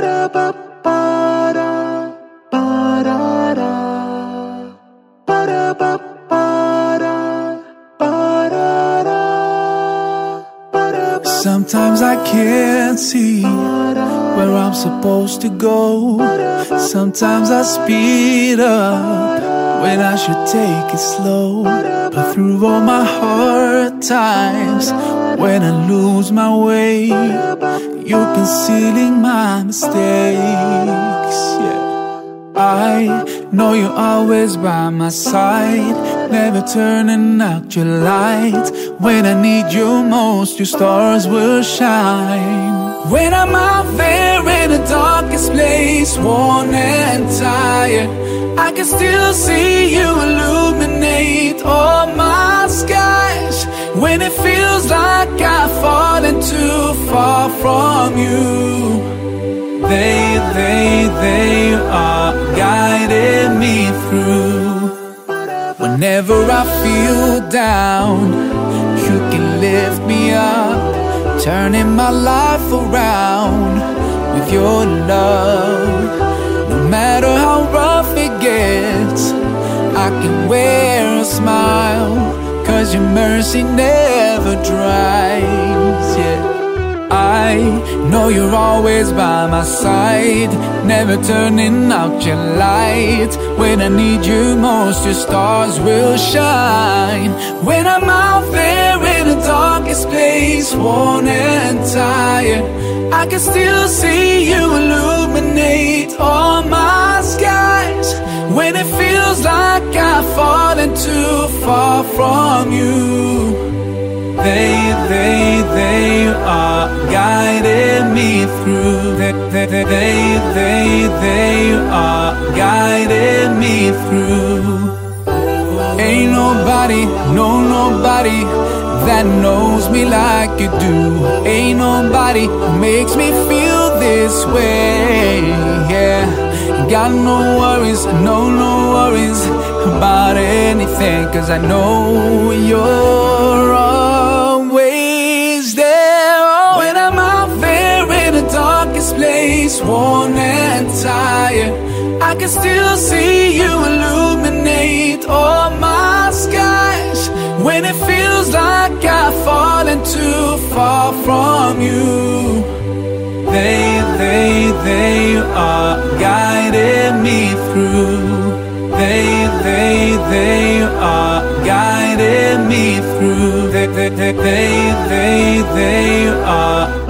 Sometimes I can't see where I'm supposed to go. Sometimes I speed up when I should take it slow. But through all my hard times, when I lose my way, you're concealing my mistakes. Yeah. I know you're always by my side, never turning out your light. When I need you most, your stars will shine. When I'm out there in the darkest place, worn and tired, I can still see you illuminate all my skies. When it feels like I've fallen too far from you, they are guiding me through. Whenever I feel down, you can lift me up, turning my life around with your love. No matter how rough it gets, I can wear a smile, 'cause your mercy never dries. Yeah. I know you're always by my side, never turning out your light. When I need you most, your stars will shine. When I'm out there in the darkest place, worn and tired, I can still see you illuminate all my skies. When it feels like I've fallen too far from you, they are guiding me through. They are guiding me through. Ain't nobody, no nobody that knows me like you do. Ain't nobody makes me feel this way. Yeah, got no worries, no worries about anything, 'cause I know you're always there. Oh, when I'm out there in the darkest place, worn and tired, I can still see you illuminate all my skies. When it feels like I've fallen too far from you, they are guiding me through. They are guiding me through. They are